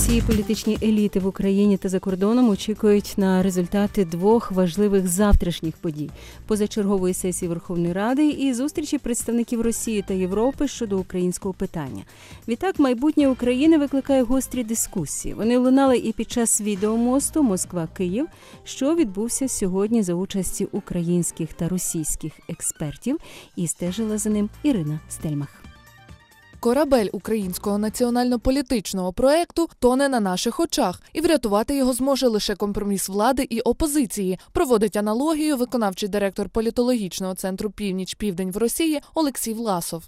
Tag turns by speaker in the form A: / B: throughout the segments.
A: Всі політичні еліти в Україні та за кордоном очікують на результати двох важливих завтрашніх подій – позачергової сесії Верховної Ради і зустрічі представників Росії та Європи щодо українського питання. Відтак, майбутнє України викликає гострі дискусії. Вони лунали і під час відеомосту Москва-Київ, що відбувся сьогодні за участі українських та російських експертів, і стежила за ним Ірина Стельмах.
B: Корабель українського національно-політичного проекту тоне на наших очах, і врятувати його зможе лише компроміс влади і опозиції, проводить аналогію виконавчий директор політологічного центру «Північ-Південь» в Росії Олексій Власов.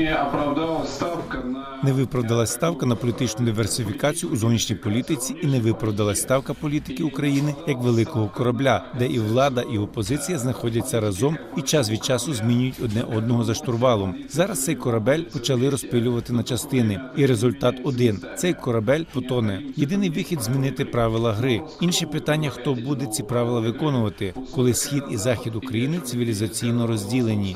C: Не виправдалась ставка на політичну диверсифікацію у зовнішній політиці і не виправдалась ставка політики України як великого корабля, де і влада, і опозиція знаходяться разом і час від часу змінюють одне одного за штурвалом. Зараз цей корабель почали розпилювати на частини. І результат один – цей корабель потоне. Єдиний вихід – змінити правила гри. Інше питання – хто буде ці правила виконувати, коли Схід і Захід України цивілізаційно розділені.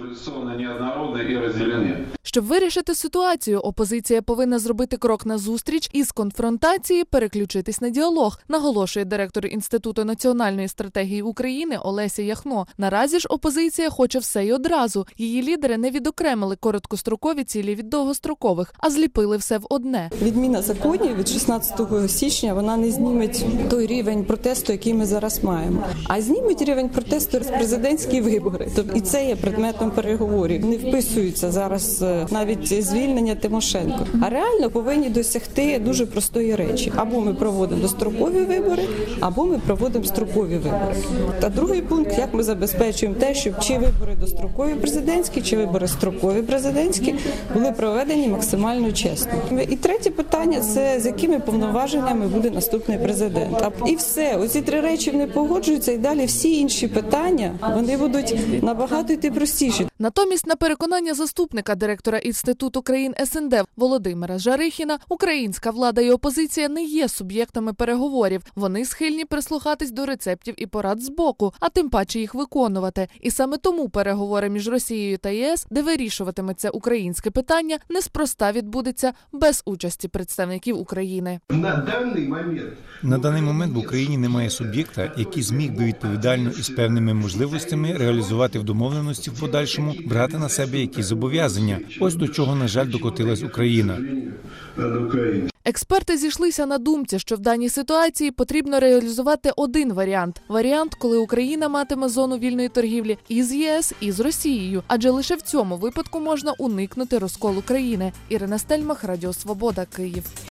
B: Щоб вирішити ситуацію, опозиція повинна зробити крок назустріч і з конфронтації переключитись на діалог, наголошує директор Інституту національної стратегії України Олеся Яхно. Наразі ж опозиція хоче все й одразу. Її лідери не відокремили короткострокові цілі від довгострокових, а зліпили все в одне.
D: Відміна законів від 16 січня, вона не зніметь той рівень протесту, який ми зараз маємо. А зніметь рівень протесту з президентські вибори. Тобто і це є предметом переговорів. Не вписується зараз навіть звільнення Тимошенко. А реально повинні досягти дуже простої речі. Або ми проводимо дострокові вибори, або ми проводимо строкові вибори. Та другий пункт, як ми забезпечуємо те, щоб чи вибори дострокові президентські, чи вибори строкові президентські були проведені максимально чесно. І третє питання – це з якими повноваженнями буде наступний президент. І все, оці три речі не погоджуються, і далі всі інші питання, вони будуть набагато йти простіші.
B: Натомість, на переконання заступника директора Інституту країн СНД Володимира Жарихіна, українська влада і опозиція не є суб'єктами переговорів. Вони схильні прислухатись до рецептів і порад збоку, а тим паче їх виконувати. І саме тому переговори між Росією та ЄС, де вирішуватиметься українське питання, неспроста відбудеться без участі представників України.
C: На даний момент в Україні немає суб'єкта, який зміг би відповідально і з певними можливостями реалізувати в домовленості в подальшому, брати на себе якісь зобов'язання. Ось до чого, на жаль, докотилась Україна.
B: Експерти зійшлися на думці, що в даній ситуації потрібно реалізувати один варіант. Варіант, коли Україна матиме зону вільної торгівлі і з ЄС, і з Росією. Адже лише в цьому випадку можна уникнути розколу країни. Ірина Стельмах, Радіо Свобода, Київ.